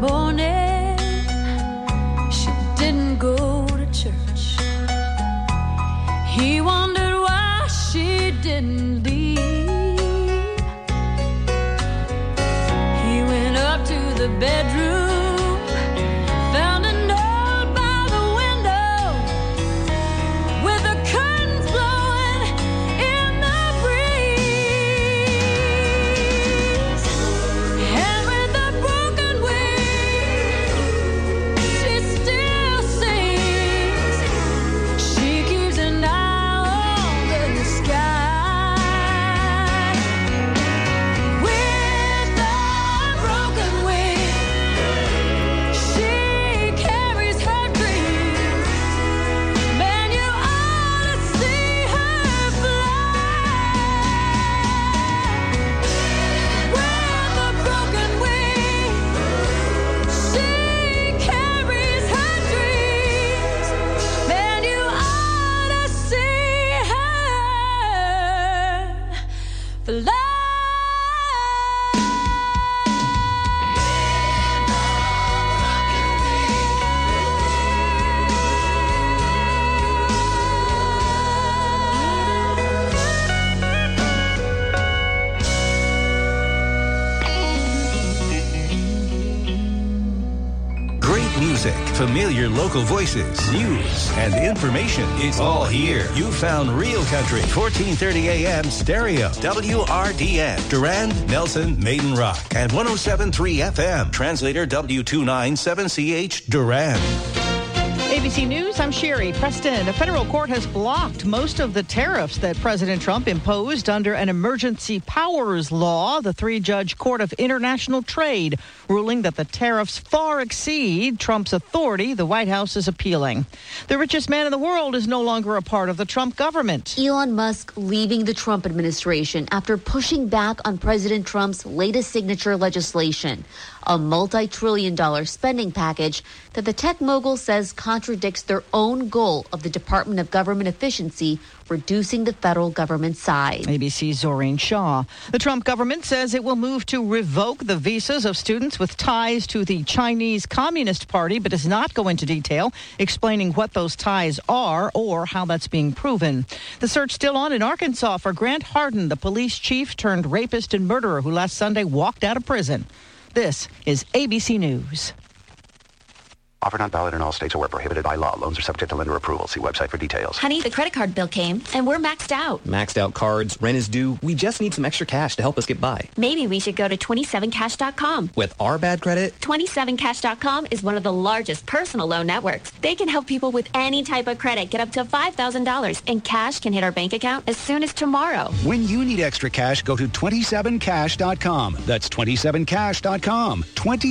morning, she didn't go to church. He wondered why she didn't leave. He went up to the bedroom, found a note by the window with the curtains blowing in the breeze. And with a broken wing, she still sings. She keeps an eye on the sky. With a broken wing, she carries her dreams. Man, you ought to see her fly. With a broken wing, she carries her dreams. Man, you ought to see her fly. Great music, familiar local voices, news, and information. It's all here. You found Real Country, 1430 AM stereo, WRDN, Durand, Nelson, Maiden Rock, and 107.3 FM. Translator W297CH, Durand. ABC News, I'm Sherry Preston. A federal court has blocked most of the tariffs that President Trump imposed under an emergency powers law. The three-judge Court of International Trade ruling that the tariffs far exceed Trump's authority. The White House is appealing. The richest man in the world is no longer a part of the Trump government. Elon Musk leaving the Trump administration after pushing back on President Trump's latest signature legislation, a multi-trillion-dollar spending package that the tech mogul says contradicts their own goal of the Department of Government Efficiency, reducing the federal government size. ABC's Zoreen Shaw. The Trump government says it will move to revoke the visas of students with ties to the Chinese Communist Party, but does not go into detail explaining what those ties are or how that's being proven. The search still on in Arkansas for Grant Hardin, the police chief turned rapist and murderer who last Sunday walked out of prison. This is ABC News. Offer not valid in all states or where prohibited by law. Loans are subject to lender approval. See website for details. Honey, the credit card bill came, and we're maxed out. Maxed out cards, rent is due. We just need some extra cash to help us get by. Maybe we should go to 27cash.com. With our bad credit? 27cash.com is one of the largest personal loan networks. They can help people with any type of credit get up to $5,000, and cash can hit our bank account as soon as tomorrow. When you need extra cash, go to 27cash.com. That's 27cash.com.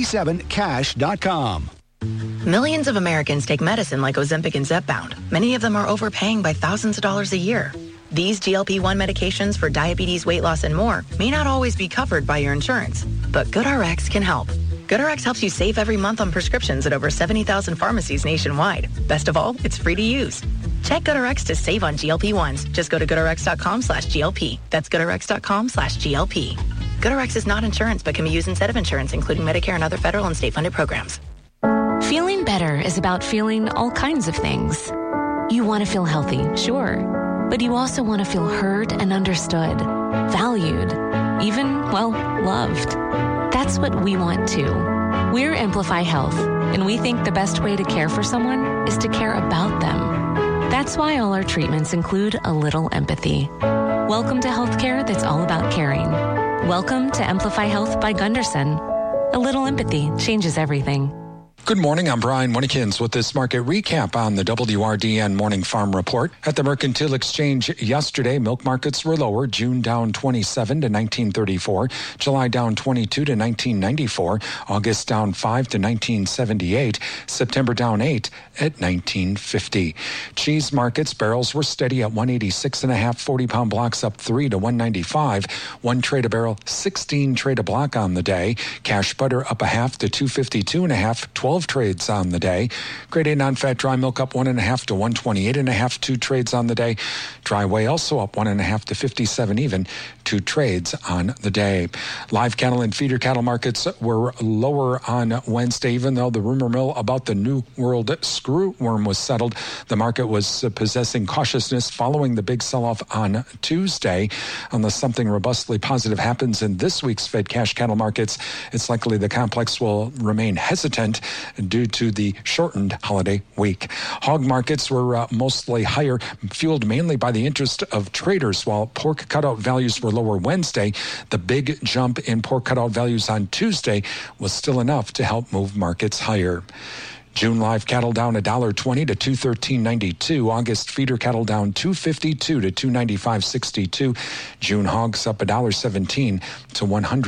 27cash.com. Millions of Americans take medicine like Ozempic and Zepbound. Many of them are overpaying by thousands of dollars a year. These GLP-1 medications for diabetes, weight loss, and more may not always be covered by your insurance, but GoodRx can help. GoodRx helps you save every month on prescriptions at over 70,000 pharmacies nationwide. Best of all, it's free to use. Check GoodRx to save on GLP-1s. Just go to GoodRx.com/GLP. That's GoodRx.com/GLP. GoodRx is not insurance, but can be used instead of insurance, including Medicare and other federal and state-funded programs. Feeling better is about feeling all kinds of things. You want to feel healthy, sure, but you also want to feel heard and understood, valued, even, well, loved. That's what we want too. We're Amplify Health, and we think the best way to care for someone is to care about them. That's why all our treatments include a little empathy. Welcome to healthcare that's all about caring. Welcome to Amplify Health by Gunderson. A little empathy changes everything. Good morning. I'm Brian Winnikins with this market recap on the WRDN Morning Farm Report. At the Mercantile Exchange yesterday, milk markets were lower. June down 27 to 1934. July down 22 to 1994. August down 5 to 1978. September down 8 at 1950. Cheese markets, barrels were steady at 186.5. 40-pound blocks up 3 to 195. 1 trade a barrel, 16 trade a block on the day. Cash butter up a half to 252.5. 12 12 trades on the day. Grade A non-fat dry milk up 1.5 to 128.5, 2 trades on the day. Dry whey also up 1.5 to 57 even, 2 trades on the day. Live cattle and feeder cattle markets were lower on Wednesday, even though the rumor mill about the New World screwworm was settled. The market was possessing cautiousness following the big sell-off on Tuesday. Unless something robustly positive happens in this week's Fed cash cattle markets, it's likely the complex will remain hesitant due to the shortened holiday week. Hog markets were mostly higher, fueled mainly by the interest of traders. While pork cutout values were lower Wednesday, the big jump in pork cutout values on Tuesday was still enough to help move markets higher. June live cattle down $1.20 to $213.92. August feeder cattle down $2.52 to $295.62. June hogs up $1.17 to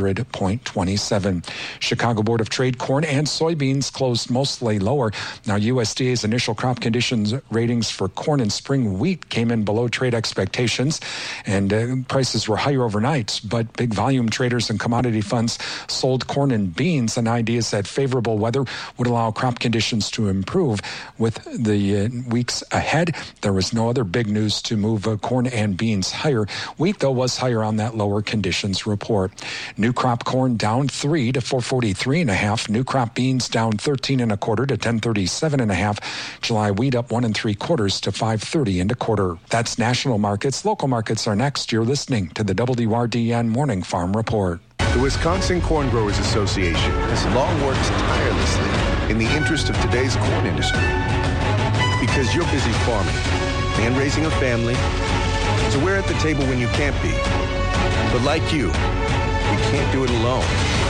$100.27. Chicago Board of Trade corn and soybeans closed mostly lower. Now USDA's initial crop conditions ratings for corn and spring wheat came in below trade expectations, and prices were higher overnight. But big volume traders and commodity funds sold corn and beans on ideas that favorable weather would allow crop conditions to improve. With the weeks ahead, there was no other big news to move corn and beans higher. Wheat, though, was higher on that lower conditions report. New crop corn down 3 to 443.5. New crop beans down 13.25 to 1037.5. July wheat up 1 3/4 to 530.25. That's national markets. Local markets are next. You're listening to the WRDN Morning Farm Report. The Wisconsin Corn Growers Association has long worked tirelessly in the interest of today's corn industry. Because you're busy farming and raising a family, so we're at the table when you can't be. But like you, we can't do it alone.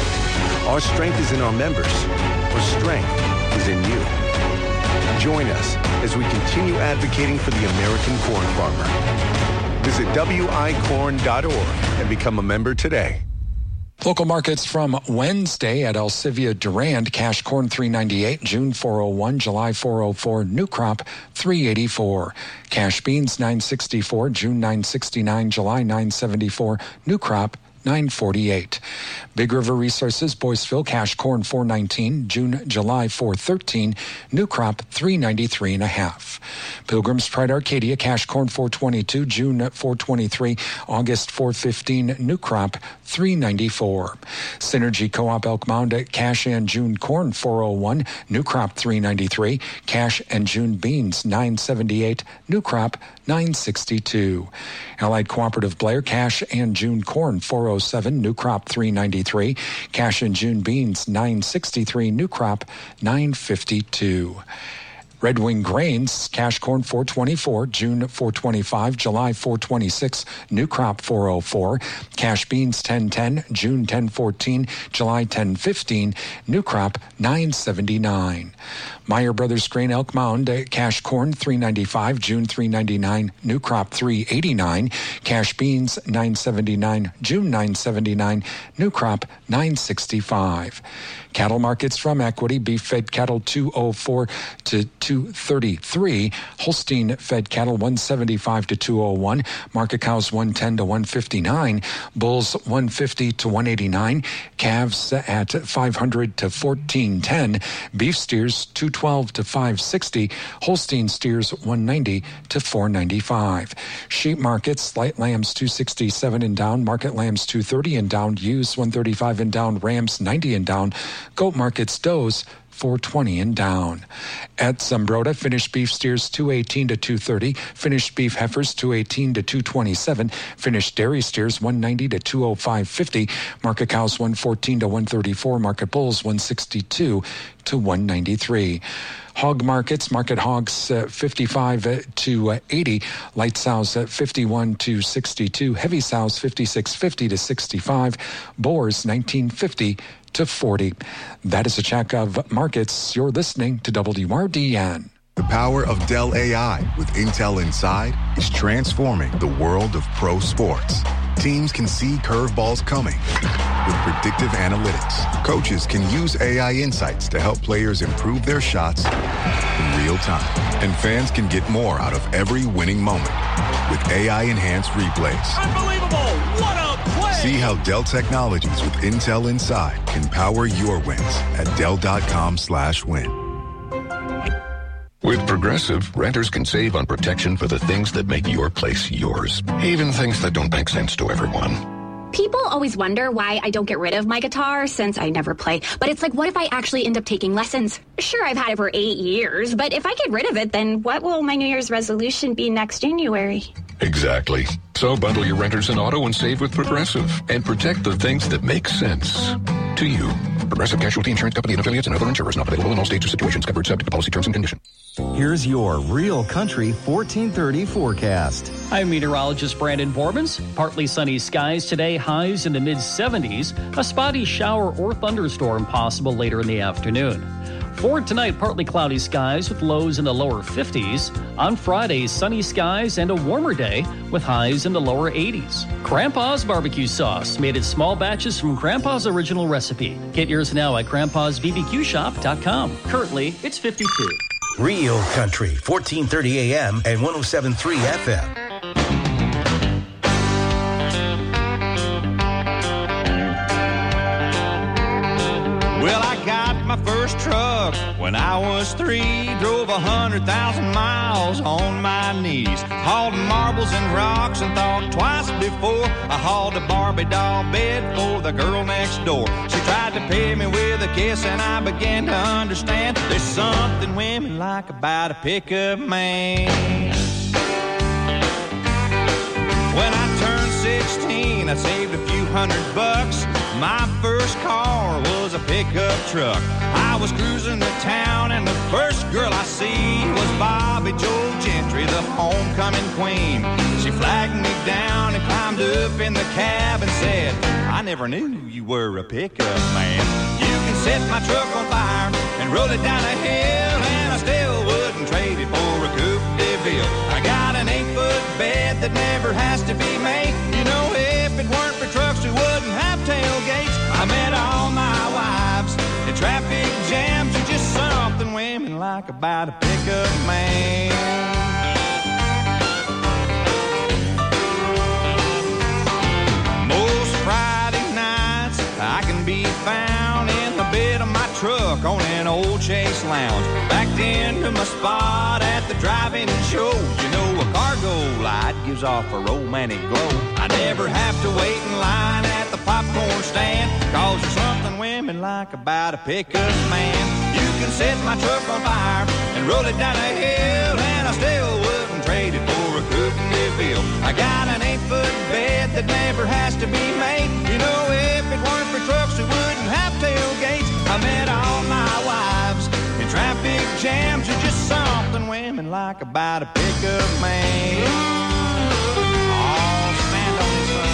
Our strength is in our members. Our strength is in you. Join us as we continue advocating for the American corn farmer. Visit wicorn.org and become a member today. Local markets from Wednesday at Elsivia Durand. Cash corn $3.98, June $4.01, July $4.04, new crop $3.84. Cash beans $9.64, June $9.69, July $9.74, new crop $9.48. Big River Resources, Boyceville, cash corn $4.19, June, July $4.13, new crop $3.93.5. Pilgrim's Pride Arcadia, cash corn $4.22, June $4.23, August $4.15, new crop $3.94. Synergy Co-op Elk Mound, cash and June corn $4.01, new crop $3.93, cash and June beans $9.78, new crop $9.62. Allied Cooperative Blair, cash and June corn $4.07, new crop $3.93, cash and June beans $9.63, new crop $9.52. Red Wing Grains, cash corn $4.24, June $4.25, July $4.26, new crop $4.04, cash beans $10.10, June $10.14, July $10.15, new crop $9.79. Meyer Brothers Grain Elk Mound, cash corn $3.95, June $3.99, new crop $3.89, cash beans $9.79, June $9.79, new crop $9.65. Cattle markets from Equity, beef fed cattle $2.04 to $2.33, Holstein fed cattle $1.75 to $2.01, market cows $1.10 to $1.59, bulls $1.50 to $1.89, calves at $500 to $14.10, beef steers $2.12 to $5.60, Holstein steers $1.90 to $4.95. Sheep markets, light lambs $2.67 and down, market lambs $2.30 and down, ewes $1.35 and down, rams $90 and down, goat markets, does $4.20 and down. At Zumbrota, finished beef steers $2.18 to $2.30, finished beef heifers $2.18 to $2.27, finished dairy steers $1.90 to $2.05.50, market cows $1.14 to $1.34, market bulls $1.62 to $1.93. Hog markets, market hogs 55 to 80, light sows 51 to 62, heavy sows 56.50 to 65, boars 19.50 to 40. That is a check of markets. You're listening to WRDN. The power of Dell AI with Intel Inside is transforming the world of pro sports. Teams can see curveballs coming with predictive analytics. Coaches can use AI insights to help players improve their shots in real time. And fans can get more out of every winning moment with AI-enhanced replays. Unbelievable! What a play! See how Dell Technologies with Intel Inside can power your wins at Dell.com/win. With Progressive, renters can save on protection for the things that make your place yours, even things that don't make sense to everyone. People always wonder why I don't get rid of my guitar since I never play. But it's like, what if I actually end up taking lessons? Sure, I've had it for 8 years, but if I get rid of it, then what will my New Year's resolution be next January? Exactly. So bundle your renters and auto and save with Progressive and protect the things that make sense to you. Progressive Casualty Insurance Company and affiliates and other insurers not available in all states or situations, covered subject to policy terms and conditions. Here's your Real Country 1430 forecast. I'm meteorologist Brandon Borbans. Partly sunny skies today, highs in the mid-70s. A spotty shower or thunderstorm possible later in the afternoon. For tonight, partly cloudy skies with lows in the lower 50s. On Friday, sunny skies and a warmer day with highs in the lower 80s. Grandpa's barbecue sauce, made in small batches from Grandpa's original recipe. Get yours now at grandpa'sbbqshop.com. Currently, it's 52. Real Country, 1430 AM and 107.3 FM. Well, I got my first truck when I was 3. Drove 100,000 miles on my knees. Hauled marbles and rocks and thought twice before I hauled a Barbie doll bed for the girl next door. She tried to pay me with a kiss and I began to understand there's something women like about a pickup man. When I turned 16, I saved a few $100. My first car was a pickup truck. I was cruising the town and the first girl I see was Bobby Joe Gentry, the homecoming queen. She flagged me down and climbed up in the cab and said, I never knew you were a pickup man. You can set my truck on fire and roll it down a hill, and I still wouldn't trade it for a Coupe de Ville. I got an 8-foot bed that never has to be made. You know, if it weren't for trucks, we wouldn't have tailgates. I met all my wives in traffic jams, and just something women like about a pickup man. Most Friday nights I can be found in the bed of my truck on an old Chase Lounge, backed into my spot at the drive-in show. You know, a cargo light gives off a romantic glow. I never have to wait in line at the popcorn stand, cause there's something women like about a pickup man. You can set my truck on fire and roll it down a hill, and I still wouldn't trade it for a Coupe de Ville. I got an 8-foot bed that never has to be made. You know, if it weren't for trucks, we wouldn't have tailgates. I met all my wives in traffic jams, and just something women like about a pickup man. Oh, stand on this one.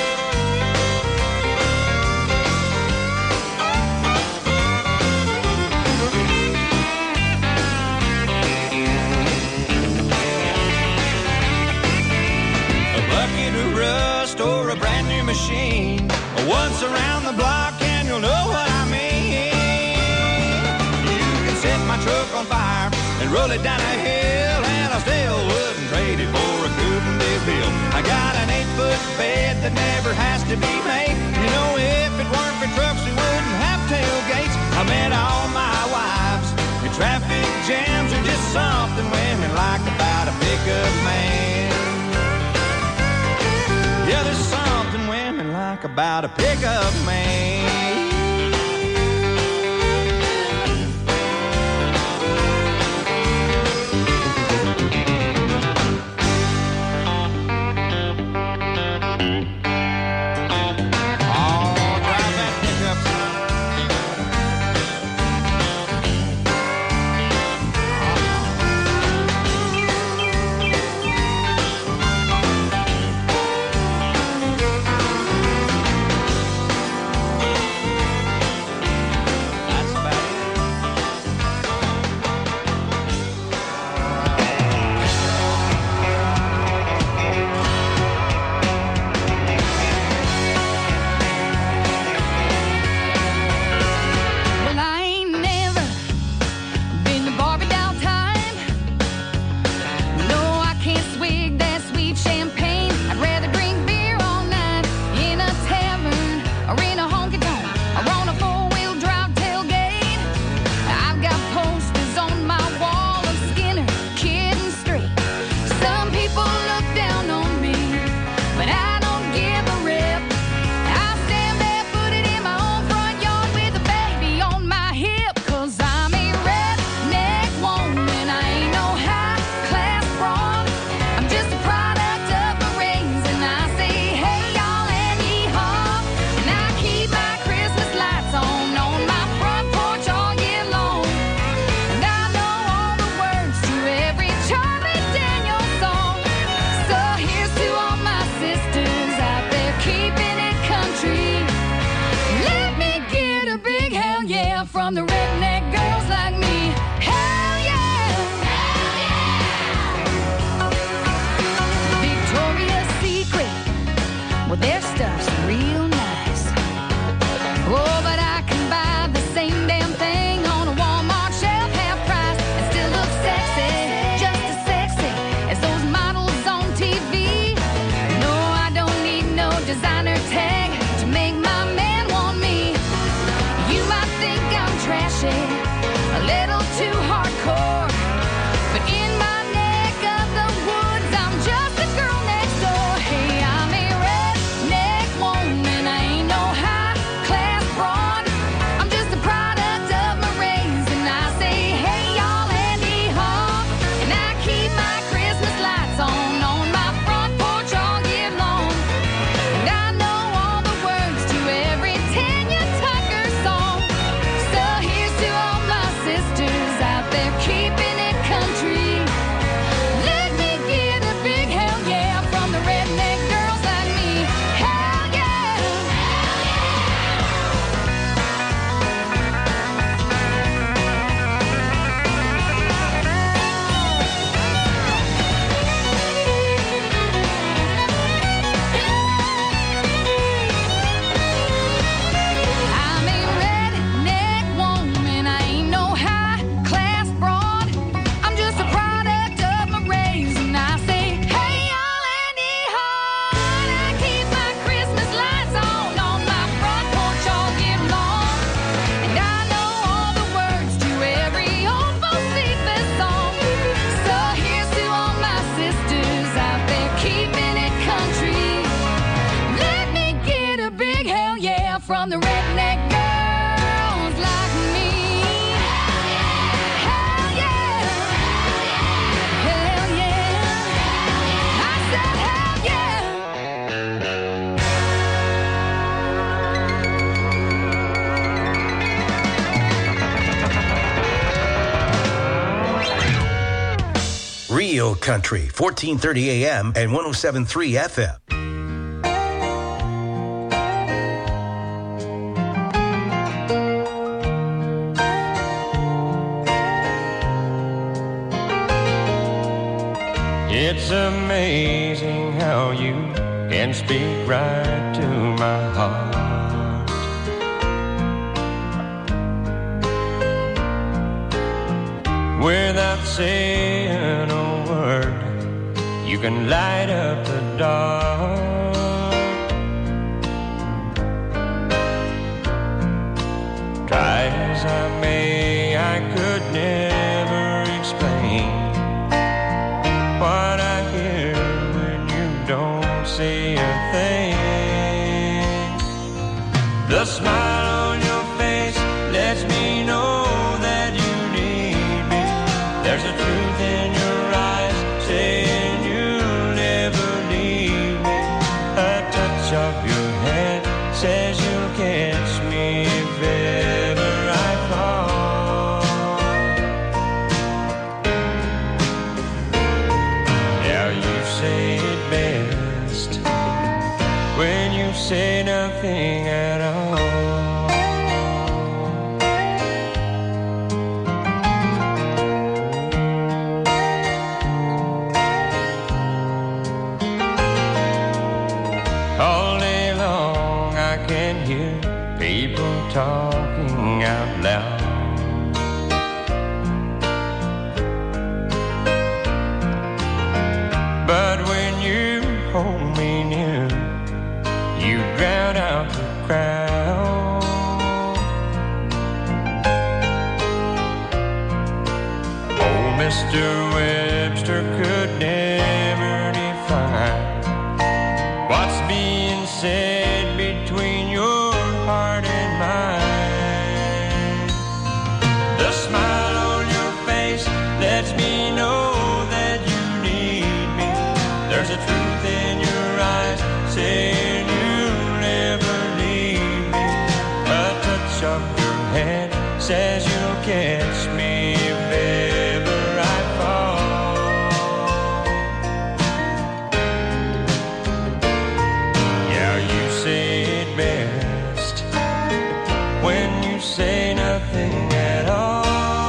A bucket of rust or a brand new machine, once around the block and you'll know what I mean. You can set my truck on fire and roll it down a hill, and I still wouldn't trade it for a Coupe de Ville. I got an 8-foot bed that never has to be made. You know, if it weren't for trucks, we wouldn't have tailgates. I met all my wives in traffic jams, and just something women like about a pickup man. Yeah, there's something women like about a pickup man. yeah, from the redneck girls like me. Hell yeah! Victoria's Secret, well, their stuff's real nice. Oh, but I can buy the same damn thing on a Walmart shelf, half price, and still look sexy, just as sexy as those models on TV. No, I don't need no designer tag to make my man want me. You might think I'm trashy, a little too hardcore, but in my neck of the woods, I'm just a girl next door. Hey, I'm a redneck woman, I ain't no high-class broad. I'm just a product of my race, and I say, hey, y'all, and hee-haw. And I keep my Christmas lights on my front porch all year long. And I know all the words to every Tanya Tucker song. So here's to all my sisters out there keeping it country. Let me get a big hell yeah from the redneck girls like me. Hell yeah! I'm a redneck woman, I ain't no high-class broad. I'm just a product of my race, and I say, hey, y'all, and hee-haw. And I keep my Christmas lights on my front porch all year long. And I know all the words to every old Bocephus song. So here's to all my sisters out there keeping it country. Let me get a big hell yeah from the redneck girls like me. Hell yeah! Hell yeah! I said hell yeah! Real Country, 1430 AM and 107.3 FM. It's amazing how you can speak right to my heart. Without saying a word, you can light up the dark. Try as I may, I could never explain what I hear when you don't say a thing. The smile on your face lets me know that you need me. There's a truth in your eyes saying you'll never leave me. A touch of your hand says you'll catch me if ever I fall. Now you say it best when you say nothing at all. All day long I can hear people talking out loud. But when you hold me near, you drown out the crowd. Old Mr. Webster could never define what's being said between your heart and mine. The smile on your face lets me know that you need me. There's a truth in your eyes saying you'll never leave me. A touch of your hand says you'll catch me if ever I fall. Yeah, you say it best when you say nothing nothing at all.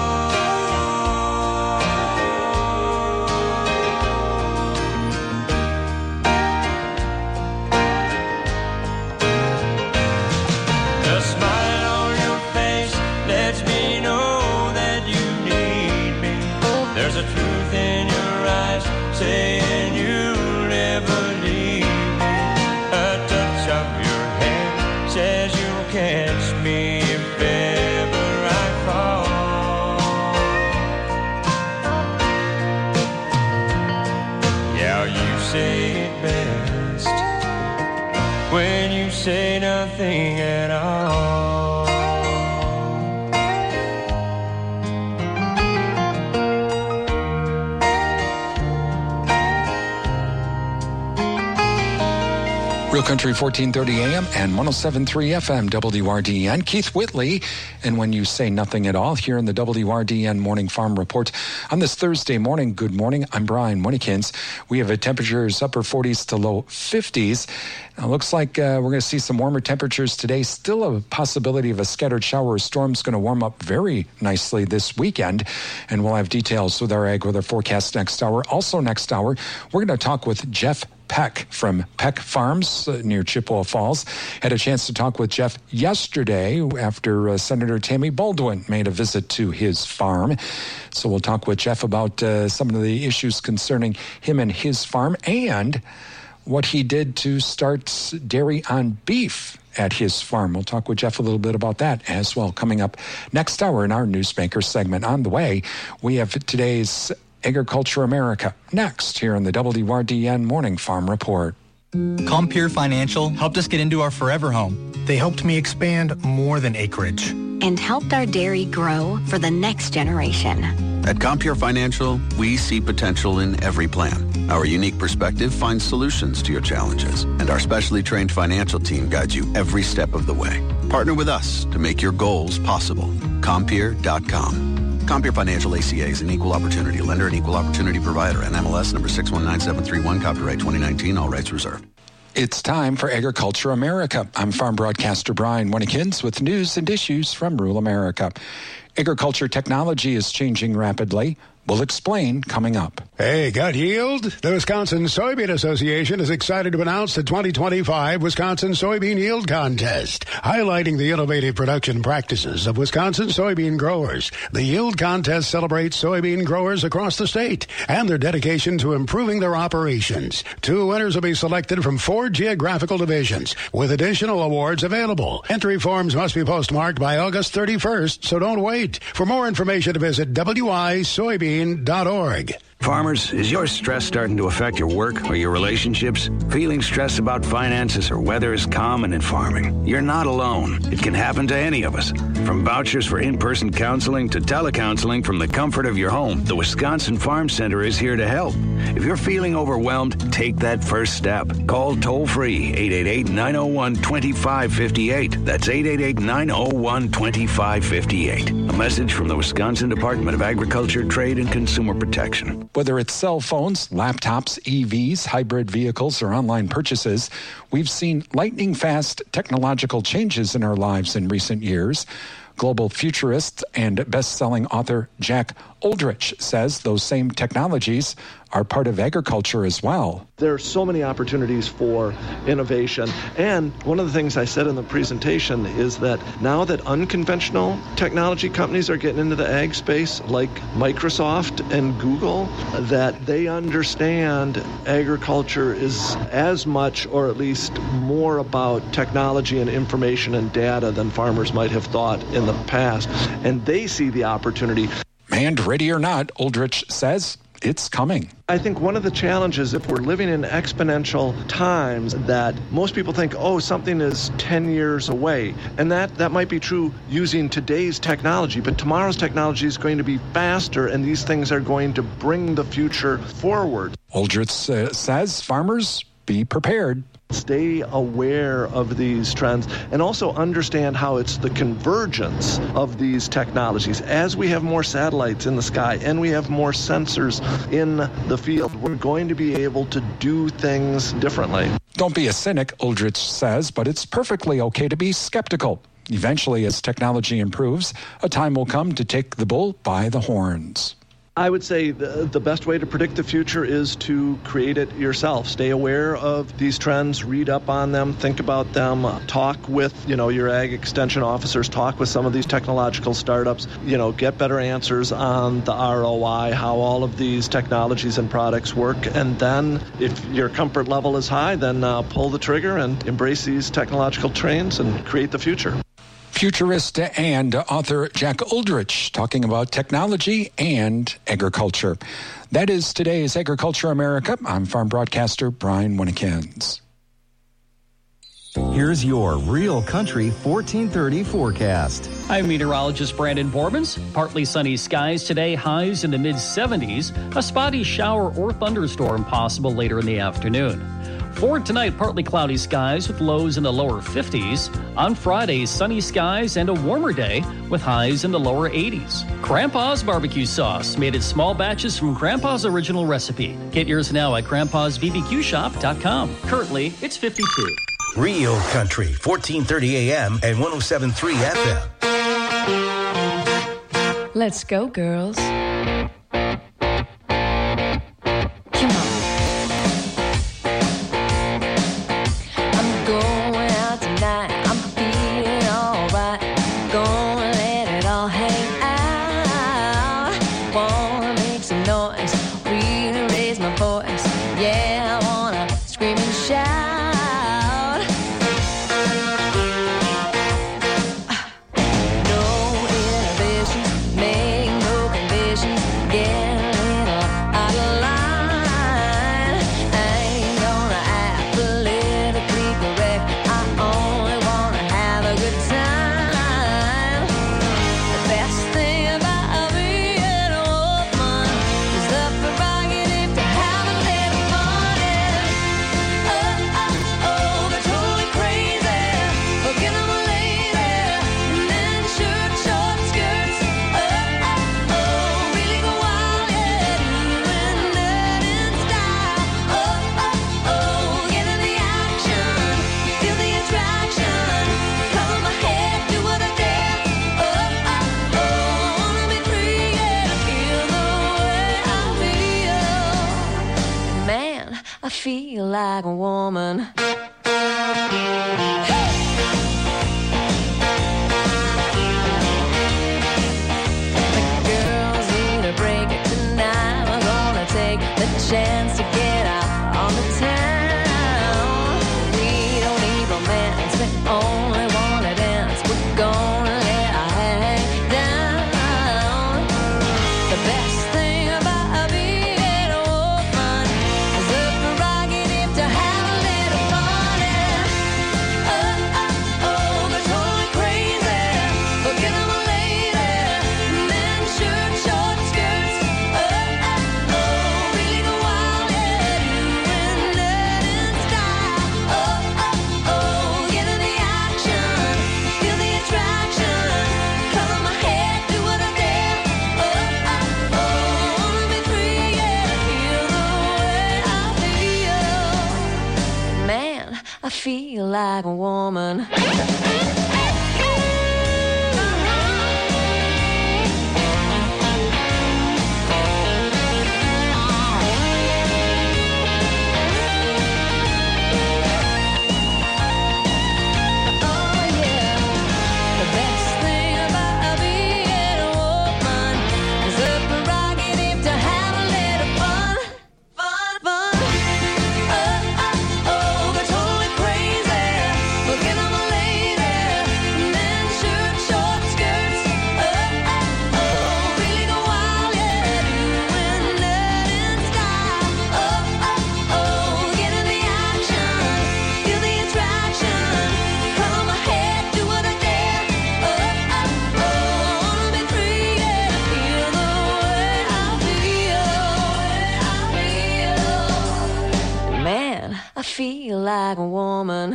The smile on your face lets me know that you need me. There's a truth in your eyes saying you'll never leave me. A touch of your hand says you'll catch me if ever I fall. Yeah, you say it best when you say nothing at all. Real Country 1430 AM and 107.3 FM WRDN. Keith Whitley. And when you say nothing at all here in the WRDN Morning Farm Report on this Thursday morning. Good morning. I'm Brian Winnekins. We have a temperatures upper 40s to low 50s. Now, looks like we're going to see some warmer temperatures today. Still a possibility of a scattered shower or storm is going to warm up very nicely this weekend. And we'll have details with our ag weather forecast next hour. Also next hour, we're going to talk with Jeff Peck from Peck Farms near Chippewa Falls. Had a chance to talk with Jeff yesterday after Senator Tammy Baldwin made a visit to his farm. So we'll talk with Jeff about some of the issues concerning him and his farm and what he did to start dairy on beef at his farm. We'll talk with Jeff a little bit about that as well coming up next hour in our Newsmaker segment. On the way, we have today's Agriculture America next here in the WRDN Morning Farm Report. Compeer Financial helped us get into our forever home. They helped me expand more than acreage. And helped our dairy grow for the next generation. At Compeer Financial, we see potential in every plan. Our unique perspective finds solutions to your challenges, and our specially trained financial team guides you every step of the way. Partner with us to make your goals possible. Compeer.com. Compeer Financial ACA is an equal opportunity lender and equal opportunity provider. NMLS number 619731, copyright 2019, all rights reserved. It's time for Agriculture America. I'm farm broadcaster Brian Winnekins with news and issues from rural America. Agriculture technology is changing rapidly. We'll explain coming up. Hey, gut yield? The Wisconsin Soybean Association is excited to announce the 2025 Wisconsin Soybean Yield Contest, highlighting the innovative production practices of Wisconsin soybean growers. The Yield Contest celebrates soybean growers across the state and their dedication to improving their operations. 2 winners will be selected from 4 geographical divisions, with additional awards available. Entry forms must be postmarked by August 31st, so don't wait. For more information, visit wisoybean.org. Farmers, is your stress starting to affect your work or your relationships? Feeling stressed about finances or weather is common in farming. You're not alone. It can happen to any of us. From vouchers for in-person counseling to telecounseling from the comfort of your home, the Wisconsin Farm Center is here to help. If you're feeling overwhelmed, take that first step. Call toll-free 888-901-2558. That's 888-901-2558. A message from the Wisconsin Department of Agriculture, Trade, and Consumer Protection. Whether it's cell phones, laptops, EVs, hybrid vehicles, or online purchases, we've seen lightning-fast technological changes in our lives in recent years. Global futurist and best-selling author Jack Oldrich says those same technologies are part of agriculture as well. There are so many opportunities for innovation. And one of the things I said in the presentation is that now that unconventional technology companies are getting into the ag space, like Microsoft and Google, that they understand agriculture is as much or at least more about technology and information and data than farmers might have thought in the past. And they see the opportunity. And ready or not, Oldrich says it's coming. I think one of the challenges, if we're living in exponential times, that most people think, oh, something is 10 years away. And that might be true using today's technology, but tomorrow's technology is going to be faster, and these things are going to bring the future forward. Oldrich says farmers be prepared. Stay aware of these trends and also understand how it's the convergence of these technologies. As we have more satellites in the sky and we have more sensors in the field, we're going to be able to do things differently. Don't be a cynic, Oldrich says, but it's perfectly okay to be skeptical. Eventually, as technology improves, a time will come to take the bull by the horns. I would say the best way to predict the future is to create it yourself. Stay aware of these trends, read up on them, think about them, talk with, your ag extension officers, talk with some of these technological startups, get better answers on the ROI, how all of these technologies and products work. And then if your comfort level is high, then pull the trigger and embrace these technological trends and create the future. Futurist and author Jack Uldrich talking about technology and agriculture. That is today's Agriculture America. I'm farm broadcaster Brian Winnikins. Here's your Real Country 1430 forecast. I'm meteorologist Brandon Borbens. Partly sunny skies today, highs in the mid-70s. A spotty shower or thunderstorm possible later in the afternoon. For tonight, partly cloudy skies with lows in the lower 50s. On Friday, sunny skies and a warmer day with highs in the lower 80s. Grandpa's barbecue sauce, made in small batches from Grandpa's original recipe. Get yours now at grandpa'sbbqshop.com. Currently, it's 52. Real Country, 1430 AM and 107.3 FM. Let's go, girls. Feel like a woman. Chance to get out on the town. We don't need romance, we only want to dance. We're gonna let our hang down. The best thing about being a woman is the prerogative to have a little fun. Oh, they're totally crazy, but get them a lady. Men, shirt, short skirts. I feel like a woman. I feel like a woman.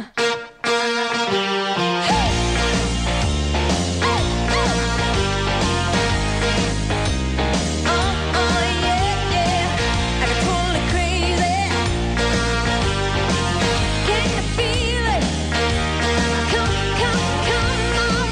Can you feel it? Come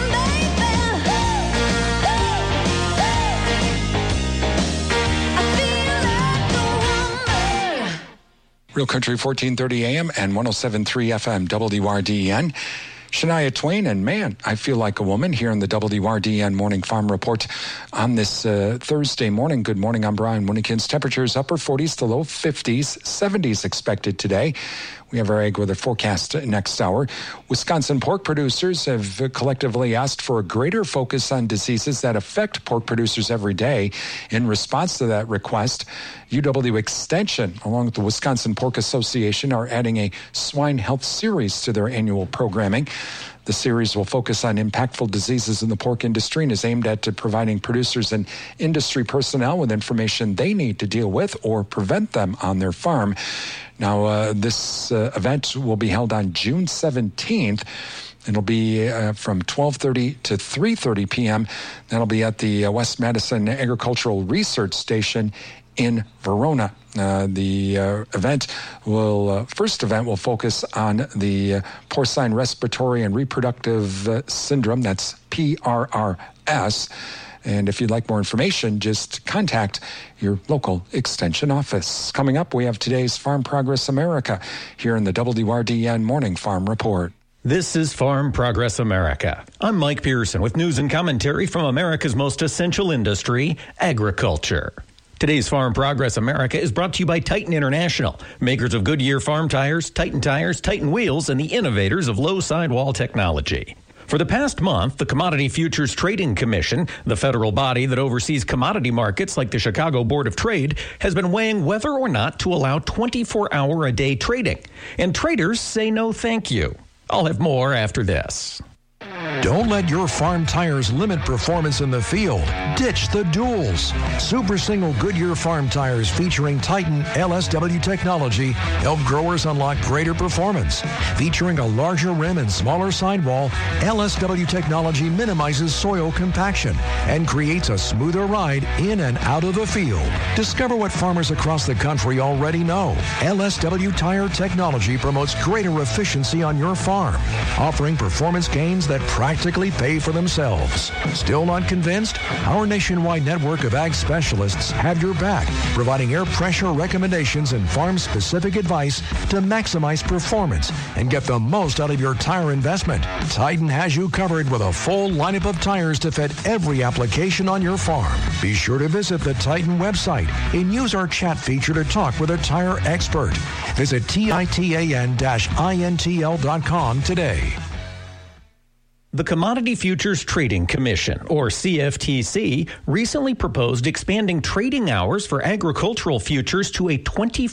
Real Country 1430 AM and 107.3 FM WRDN. Shania Twain and Man, I Feel Like a Woman here in the WRDN Morning Farm Report on this Thursday morning. Good morning, I'm Brian Winnikins. Temperatures upper 40s to low 50s, 70s expected today. We have our ag weather forecast next hour. Wisconsin pork producers have collectively asked for a greater focus on diseases that affect pork producers every day. In response to that request, UW Extension, along with the Wisconsin Pork Association, are adding a swine health series to their annual programming. The series will focus on impactful diseases in the pork industry and is aimed at providing producers and industry personnel with information they need to deal with or prevent them on their farm. Now, this event will be held on June 17th. It'll be from 12:30 to 3:30 p.m. That'll be at the West Madison Agricultural Research Station in Verona. The first event will focus on the porcine respiratory and reproductive syndrome. That's PRRS. And if you'd like more information, just contact your local extension office. Coming up, we have today's Farm Progress America here in the WRDN Morning Farm Report. This is Farm Progress America. I'm Mike Pearson with news and commentary from America's most essential industry, agriculture. Today's Farm Progress America is brought to you by Titan International, makers of Goodyear farm tires, Titan wheels, and the innovators of low sidewall technology. For the past month, the Commodity Futures Trading Commission, the federal body that oversees commodity markets like the Chicago Board of Trade, has been weighing whether or not to allow 24-hour-a-day trading. And traders say no thank you. I'll have more after this. Don't let your farm tires limit performance in the field. Ditch the duals. Super Single Goodyear farm tires featuring Titan LSW technology help growers unlock greater performance. Featuring a larger rim and smaller sidewall, LSW technology minimizes soil compaction and creates a smoother ride in and out of the field. Discover what farmers across the country already know. LSW tire technology promotes greater efficiency on your farm, offering performance gains that practically pay for themselves. Still not convinced? Our nationwide network of ag specialists have your back, providing air pressure recommendations and farm-specific advice to maximize performance and get the most out of your tire investment. Titan has you covered with a full lineup of tires to fit every application on your farm. Be sure to visit the Titan website and use our chat feature to talk with a tire expert. Visit titan-intl.com today. The Commodity Futures Trading Commission, or CFTC, recently proposed expanding trading hours for agricultural futures to a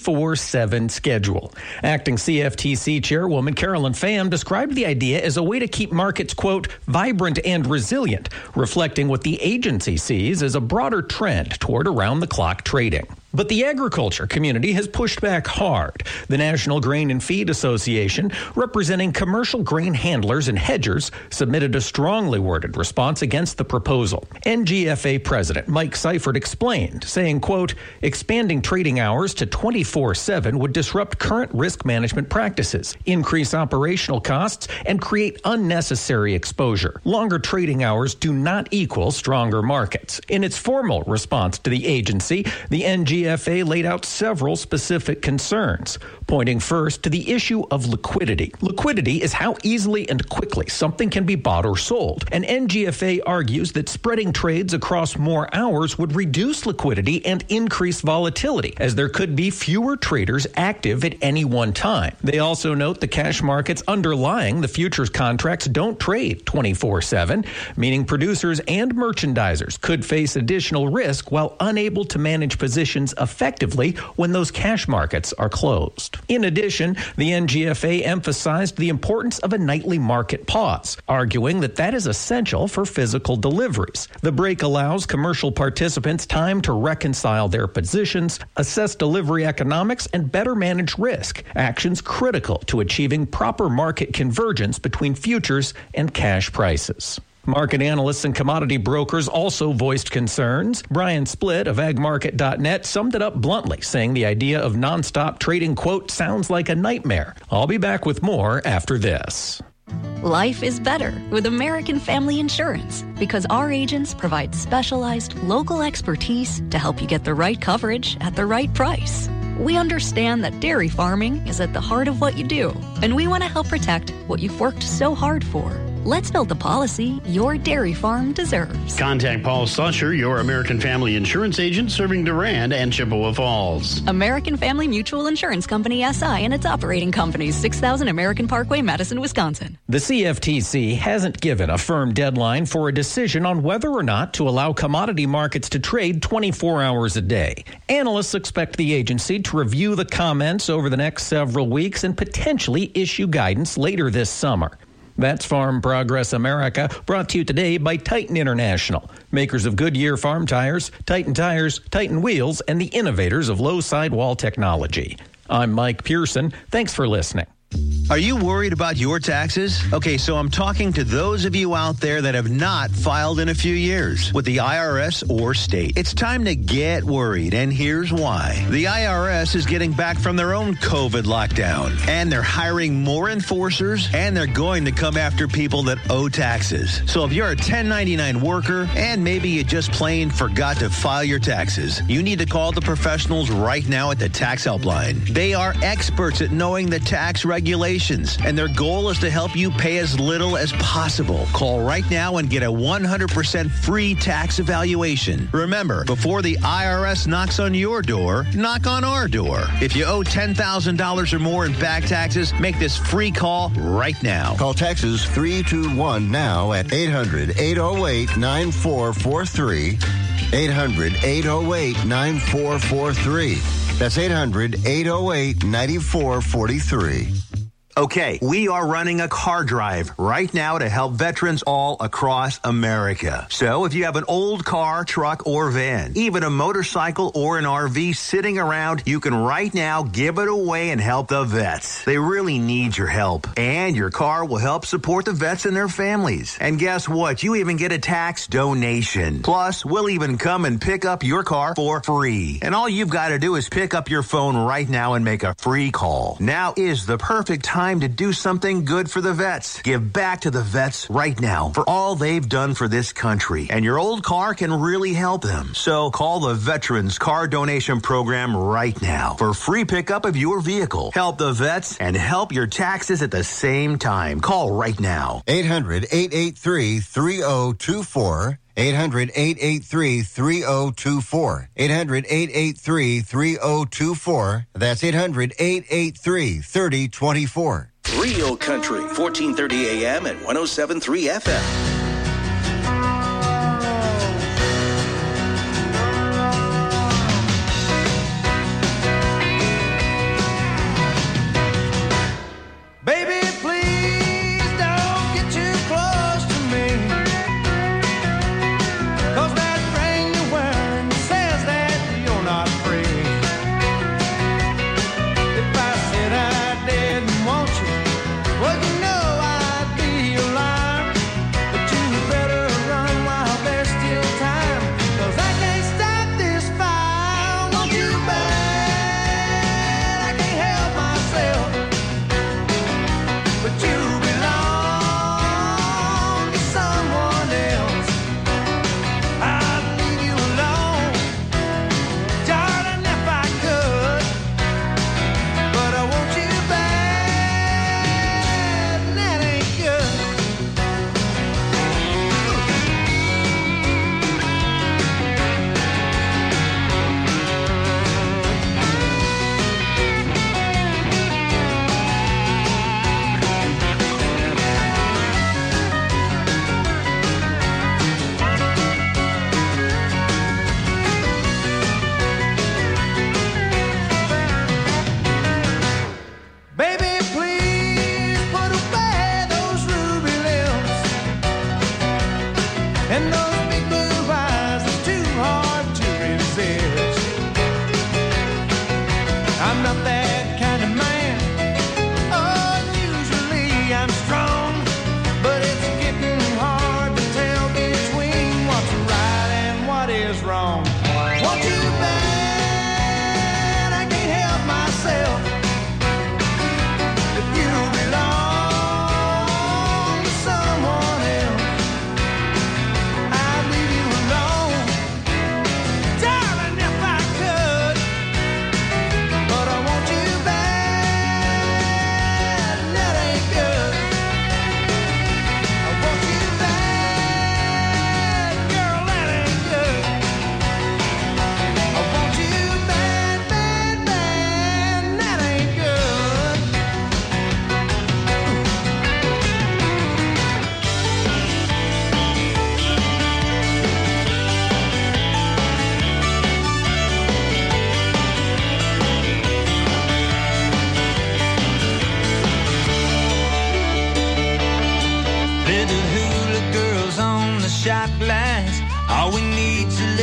24/7 schedule. Acting CFTC Chairwoman Carolyn Pham described the idea as a way to keep markets, quote, vibrant and resilient, reflecting what the agency sees as a broader trend toward around-the-clock trading. But the agriculture community has pushed back hard. The National Grain and Feed Association, representing commercial grain handlers and hedgers, submitted a strongly worded response against the proposal. NGFA President Mike Seifert explained, saying, quote, expanding trading hours to 24/7 would disrupt current risk management practices, increase operational costs, and create unnecessary exposure. Longer trading hours do not equal stronger markets. In its formal response to the agency, the NGFA laid out several specific concerns, pointing first to the issue of liquidity. Liquidity is how easily and quickly something can be bought or sold, and NGFA argues that spreading trades across more hours would reduce liquidity and increase volatility, as there could be fewer traders active at any one time. They also note the cash markets underlying the futures contracts don't trade 24/7, meaning producers and merchandisers could face additional risk while unable to manage positions effectively when those cash markets are closed. In addition, the NGFA emphasized the importance of a nightly market pause, arguing that is essential for physical deliveries. The break allows commercial participants time to reconcile their positions, assess delivery economics, and better manage risk, actions critical to achieving proper market convergence between futures and cash prices. Market analysts and commodity brokers also voiced concerns. Brian Splitt of agmarket.net summed it up bluntly, saying the idea of nonstop trading, quote, sounds like a nightmare. I'll be back with more after this. Life is better with American Family Insurance because our agents provide specialized local expertise to help you get the right coverage at the right price. We understand that dairy farming is at the heart of what you do, and we want to help protect what you've worked so hard for. Let's build the policy your dairy farm deserves. Contact Paul Susher, your American Family Insurance agent serving Durand and Chippewa Falls. American Family Mutual Insurance Company, SI, and its operating companies, 6000 American Parkway, Madison, Wisconsin. The CFTC hasn't given a firm deadline for a decision on whether or not to allow commodity markets to trade 24 hours a day. Analysts expect the agency to review the comments over the next several weeks and potentially issue guidance later this summer. That's Farm Progress America, brought to you today by Titan International, makers of Goodyear farm tires, Titan wheels, and the innovators of low sidewall technology. I'm Mike Pearson. Thanks for listening. Are you worried about your taxes? Okay, so I'm talking to those of you out there that have not filed in a few years with the IRS or state. It's time to get worried, and here's why. The IRS is getting back from their own COVID lockdown, and they're hiring more enforcers, and they're going to come after people that owe taxes. So if you're a 1099 worker, and maybe you just plain forgot to file your taxes, you need to call the professionals right now at the Tax Helpline. They are experts at knowing the tax regulations, and their goal is to help you pay as little as possible. Call right now and get a 100% free tax evaluation. Remember, before the IRS knocks on your door, knock on our door. If you owe $10,000 or more in back taxes, make this free call right now. Call Texas 321 now at 800-808-9443. 800-808-9443. That's 800-808-9443. Okay, we are running a car drive right now to help veterans all across America. So if you have an old car, truck, or van, even a motorcycle or an RV sitting around, you can right now give it away and help the vets. They really need your help. And your car will help support the vets and their families. And guess what? You even get a tax donation. Plus, we'll even come and pick up your car for free. And all you've got to do is pick up your phone right now and make a free call. Now is the perfect time to do something good for the vets. Give back to the vets right now for all they've done for this country. And your old car can really help them. So call the Veterans Car Donation Program right now for free pickup of your vehicle. Help the vets and help your taxes at the same time. Call right now. 800-883-3024. 800-883-3024. 800-883-3024. That's 800-883-3024. Real Country, 1430 AM and 107.3 FM.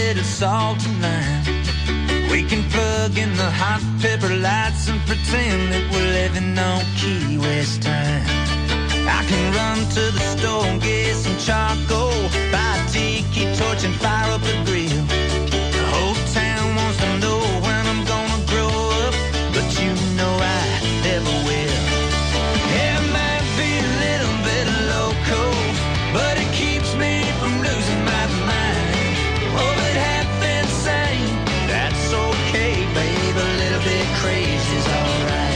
little salt and lime. We can plug in the hot pepper lights and pretend that we're living on Key West time. I can run to the store and get some charcoal, buy a tiki torch and fire up a grill. The whole town wants to know when I'm gonna grow up, but you know I never will. Yeah, it might be a little bit loco, but it keeps me from losing my mind. Oh, but half insane, that's okay, babe. A little bit crazy's alright.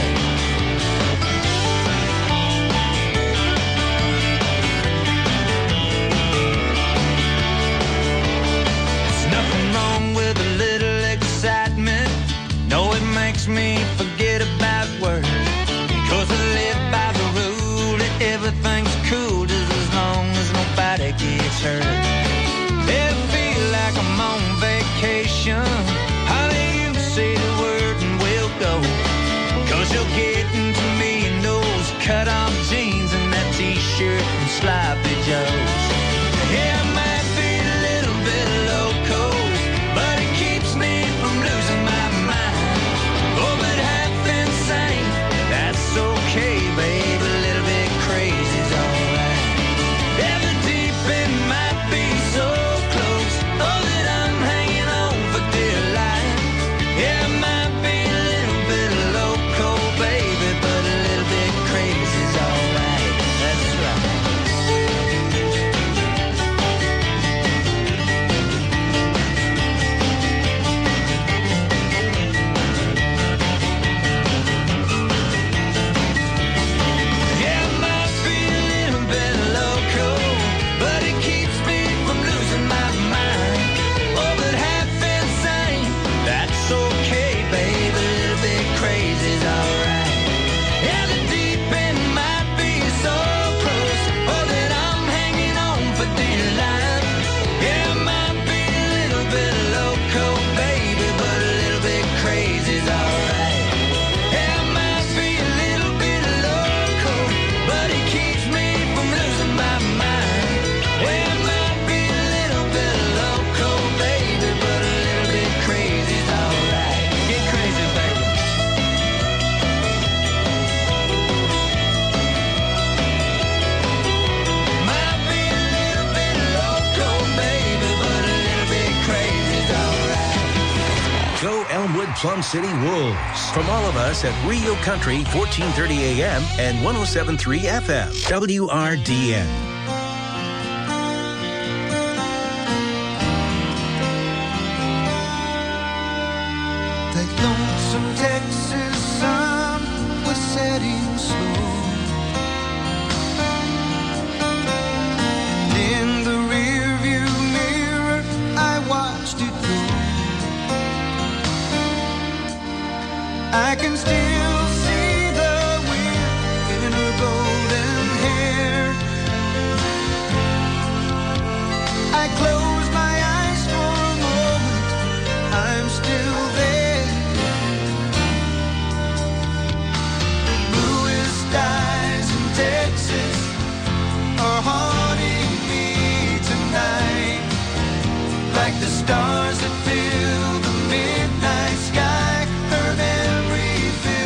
Me forget about work, because I live by the rule that everything's cool just as long as nobody gets hurt. It feel like I'm on vacation. Honey, you say the word and we'll go, because you're getting to me in those cut-off jeans and that t-shirt and sloppy joes. Yeah, I might be a little bit loco, but it keeps me from losing my mind. Oh, but half insane, that's okay, babe. A little bit crazy's alright. Yeah, the deep end might be so close, oh, that I'm hanging on for dear life. Yeah, it might be a little bit loco, baby, but a little bit crazy's alright. That's right. Plum City Wolves. From all of us at Rio Country, 1430 AM and 107.3 FM, WRDN. That lonesome Texas sun was setting slow, and in the rearview mirror I watched it go. I can still see the wind in her golden hair. I close my eyes for a moment, I'm still there. The bluest eyes in Texas are haunting me tonight, like the stars that fill the midnight sky. Her memory fills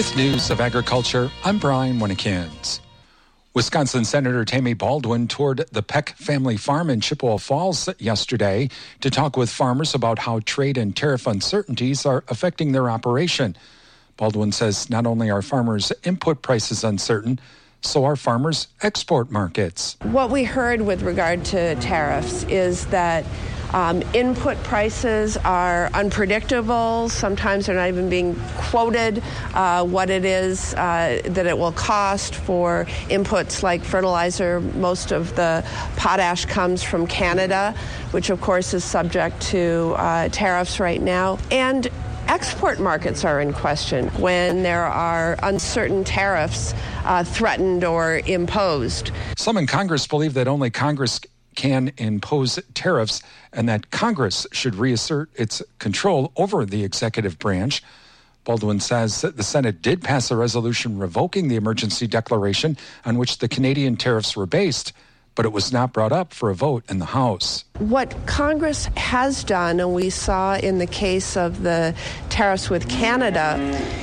With news of agriculture, I'm Brian Winnekins. Wisconsin Senator Tammy Baldwin toured the Peck family farm in Chippewa Falls yesterday to talk with farmers about how trade and tariff uncertainties are affecting their operation. Baldwin says not only are farmers' input prices uncertain, so are farmers' export markets. What we heard with regard to tariffs is that input prices are unpredictable. Sometimes they're not even being quoted what it is that it will cost for inputs like fertilizer. Most of the potash comes from Canada, which of course is subject to tariffs right now. And export markets are in question when there are uncertain tariffs threatened or imposed. Some in Congress believe that only Congress can impose tariffs and that Congress should reassert its control over the executive branch. Baldwin says that the Senate did pass a resolution revoking the emergency declaration on which the Canadian tariffs were based, but it was not brought up for a vote in the House. What Congress has done, and we saw in the case of the tariffs with Canada,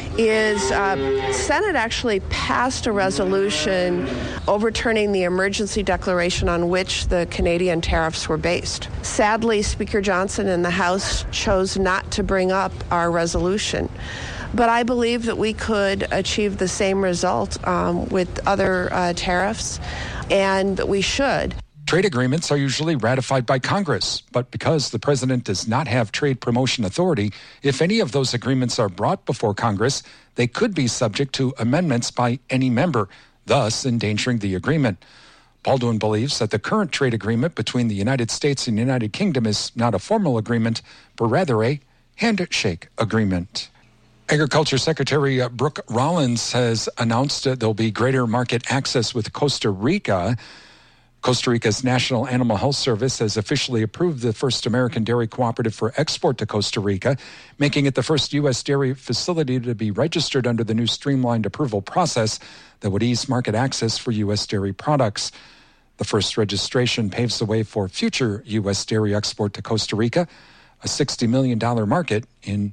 is Senate actually passed a resolution overturning the emergency declaration on which the Canadian tariffs were based. Sadly, Speaker Johnson in the House chose not to bring up our resolution. But I believe that we could achieve the same result with other tariffs, and that we should. Trade agreements are usually ratified by Congress, but because the president does not have trade promotion authority, if any of those agreements are brought before Congress, they could be subject to amendments by any member, thus endangering the agreement. Baldwin believes that the current trade agreement between the United States and the United Kingdom is not a formal agreement, but rather a handshake agreement. Agriculture Secretary Brooke Rollins has announced that there'll be greater market access with Costa Rica. Costa Rica's National Animal Health Service has officially approved the first American dairy cooperative for export to Costa Rica, making it the first U.S. dairy facility to be registered under the new streamlined approval process that would ease market access for U.S. dairy products. The first registration paves the way for future U.S. dairy export to Costa Rica, a $60 million market in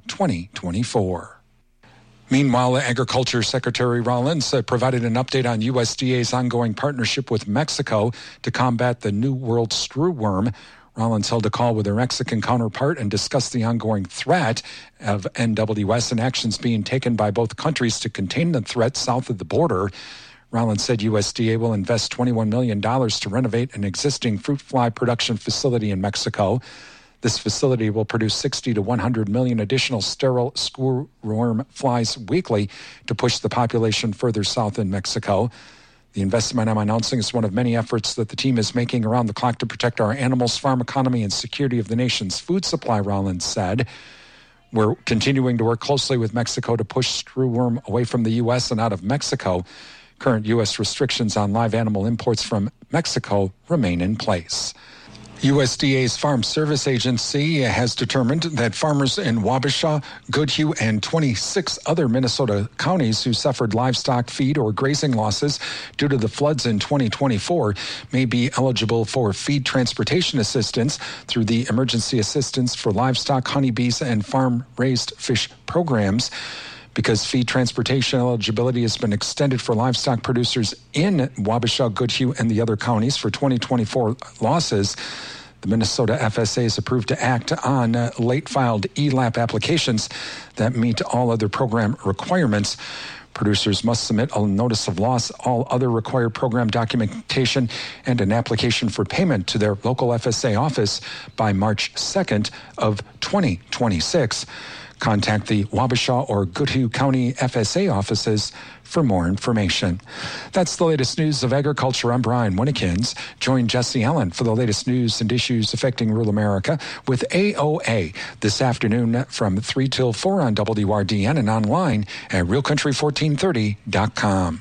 2024. Meanwhile, Agriculture Secretary Rollins provided an update on USDA's ongoing partnership with Mexico to combat the New World screwworm. Rollins held a call with her Mexican counterpart and discussed the ongoing threat of NWS and actions being taken by both countries to contain the threat south of the border. Rollins said USDA will invest $21 million to renovate an existing fruit fly production facility in Mexico. This facility will produce 60 to 100 million additional sterile screwworm flies weekly to push the population further south in Mexico. The investment I'm announcing is one of many efforts that the team is making around the clock to protect our animals, farm economy, and security of the nation's food supply, Rollins said. We're continuing to work closely with Mexico to push screwworm away from the U.S. and out of Mexico. Current U.S. restrictions on live animal imports from Mexico remain in place. USDA's Farm Service Agency has determined that farmers in Wabasha, Goodhue, and 26 other Minnesota counties who suffered livestock feed or grazing losses due to the floods in 2024 may be eligible for feed transportation assistance through the Emergency Assistance for Livestock, Honeybees, and Farm-Raised Fish programs. Because feed transportation eligibility has been extended for livestock producers in Wabasha, Goodhue, and the other counties for 2024 losses, the Minnesota FSA is approved to act on late-filed ELAP applications that meet all other program requirements. Producers must submit a notice of loss, all other required program documentation, and an application for payment to their local FSA office by March 2nd of 2026. Contact the Wabasha or Goodhue County FSA offices for more information. That's the latest news of agriculture. I'm Brian Winnekins. Join Jesse Allen for the latest news and issues affecting rural America with AOA this afternoon from 3 till 4 on WRDN and online at realcountry1430.com.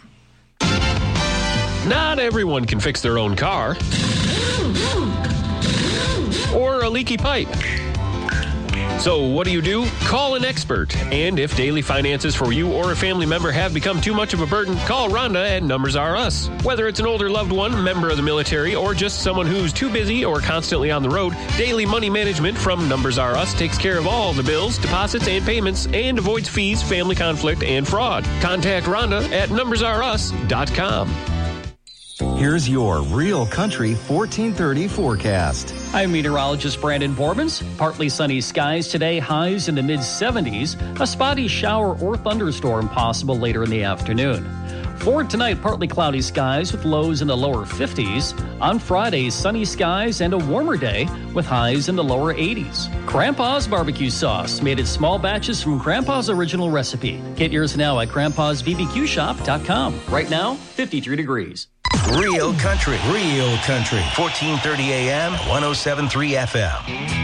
Not everyone can fix their own car or a leaky pipe. So what do? Call an expert. And if daily finances for you or a family member have become too much of a burden, call Rhonda at Numbers Are Us. Whether it's an older loved one, member of the military, or just someone who's too busy or constantly on the road, Daily Money Management from Numbers Are Us takes care of all the bills, deposits, and payments and avoids fees, family conflict, and fraud. Contact Rhonda at numbersarus.com. Here's your Real Country 1430 forecast. I'm meteorologist Brandon Borbens. Partly sunny skies today, highs in the mid-70s. A spotty shower or thunderstorm possible later in the afternoon. For tonight, partly cloudy skies with lows in the lower 50s. On Friday, sunny skies and a warmer day with highs in the lower 80s. Grandpa's barbecue sauce, made in small batches from Grandpa's original recipe. Get yours now at grandpa'sbbqshop.com. Right now, 53 degrees. Real Country, 1430 AM, 107.3 FM.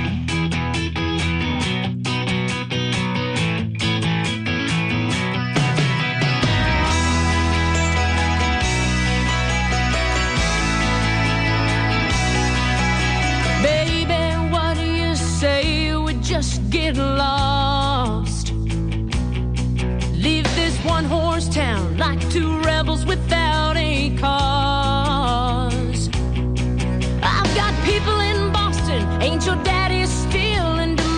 Baby, what do you say we just get lost? Leave this one-horse town like two rebels without a cause. I've got people in Boston, ain't your daddy still in Des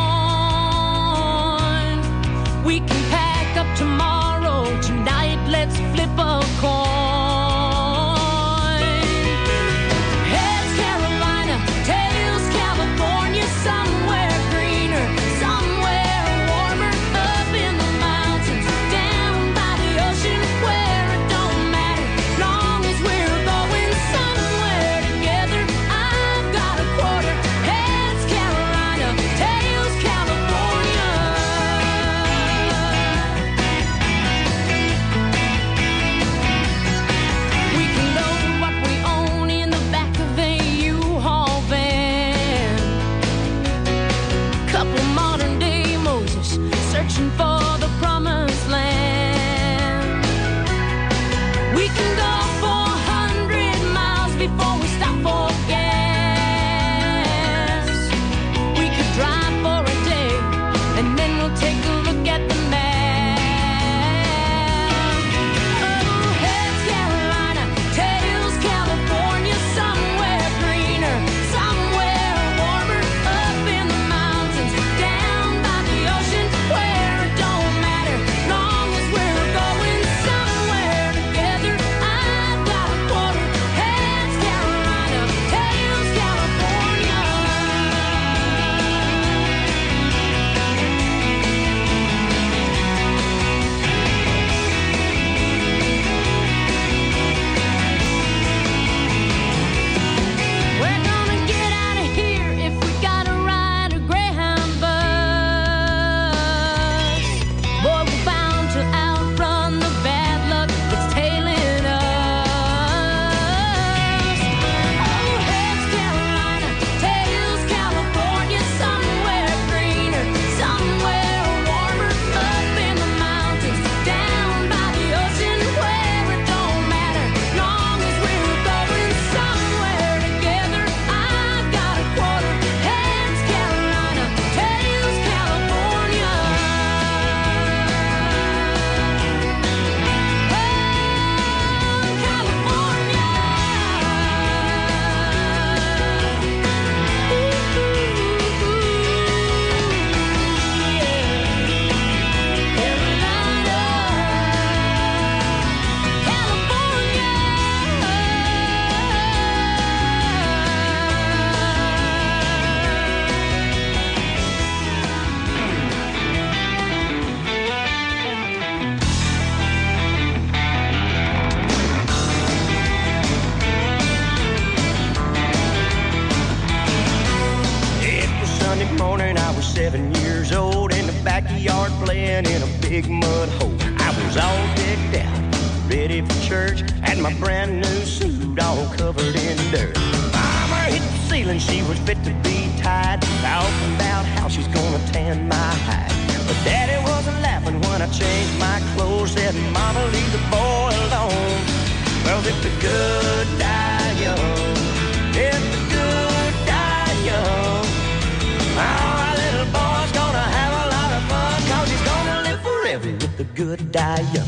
Moines? We can pack up tomorrow, tonight let's flip a coin. Heads Carolina, tails California, somewhere greener, somewhere warmer, up in the mountains, down by the ocean, where it don't matter, long as we're going somewhere together. I've got a quarter. Heads Carolina, tails California. We can load what we own in the back of a U-Haul van. Couple modern day Moses searching for the promised land. We can go 400 miles before we stop for gas. We could drive for a day and then we'll take a look at the map. Oh, heads Carolina, tails California, somewhere greener, somewhere warmer, up in the mountains, down by the ocean, where it don't matter, long as we're going somewhere together. I've got a quarter. Heads Carolina, tails California. We're gonna get out of here if we gotta ride a Greyhound bus. Boy, we're bound to outrun the bad luck that's tailing us. Oh, heads Carolina, tails California, somewhere greener, somewhere warmer, up in the mountains, down by the ocean, where it don't matter, long as we're going somewhere together. I've got a quarter. Heads Carolina, tails California. It was Sunday morning, I was 7 years old, in the backyard playing in a big mud hole. I was all decked out, ready for church, and my brand new suit all covered in dirt. Mama hit the ceiling, she was fit to be tied, talking about how she's gonna tan my hide. But Daddy wasn't laughing when I changed my clothes, said, Mama, leave the boy alone. Well, if the good die young, if the good die young, all our little boys good die young.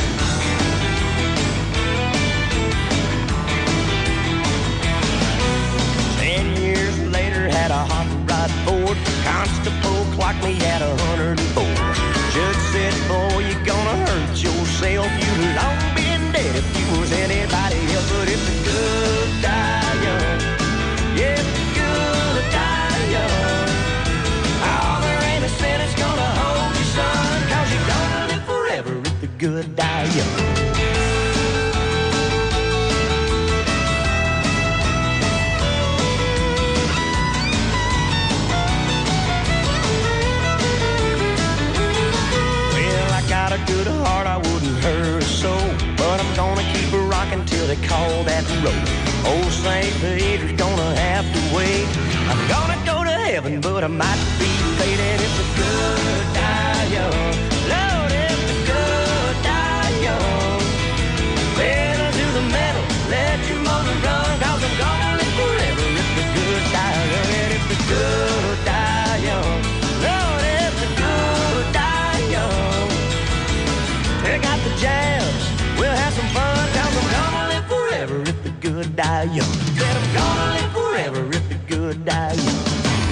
Had a hot rod Ford. Constable clocked me at 104. Judge said, boy, you're gonna hurt yourself. You'd long been dead if you was anybody else. But if the good die young, yeah, if the good die young, oh, there ain't a sentence gonna hold you, son, 'cause you're gonna live forever if the good die young. Got a good heart, I wouldn't hurt a soul, but I'm gonna keep her rocking till they call that road. Old St. Peter's gonna have to wait. I'm gonna go to heaven, but I might be late. And if the good die young, Lord, if the good die young, pedal to the metal, let your motor run, 'cause I'm gonna live forever if the good die young. And if the good die young, Lord, if the good die young, they got the jams, we'll have some fun, 'cause I'm gonna live forever if the good die young. Said I'm gonna live forever if the good die young.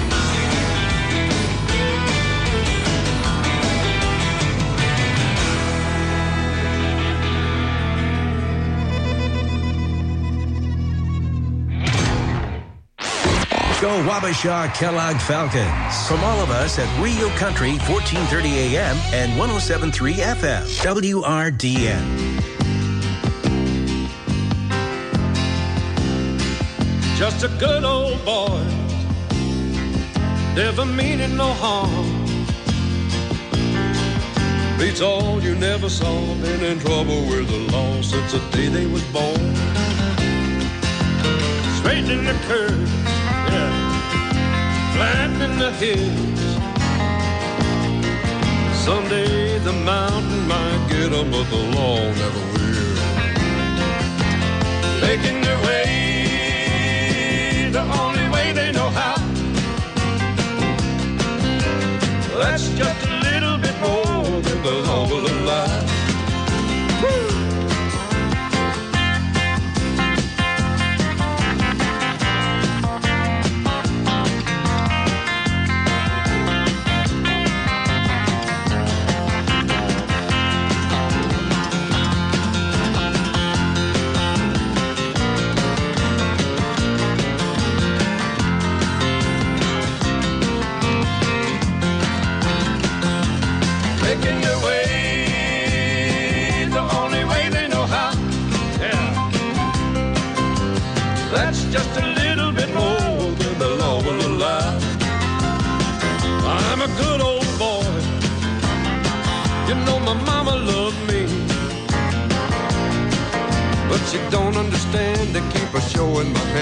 Go Wabasha Kellogg Falcons. From all of us at Rio Country, 1430 AM and 107.3 FM, WRDN. Just a good old boy, never meaning no harm. Beats all you never saw, been in trouble with the law since the day they was born. Straight in the curve, yeah, flat in the hills. Someday the mountain might get them, but the law never will. Making their way the only way they know how. That's just a little bit more than the law will allow. Woo! Making their way the only way they know how. Yeah, that's just a little bit more than the law will allow. I'm a good old boy, you know my mama loved me, but she don't understand, they keep her showing my hand.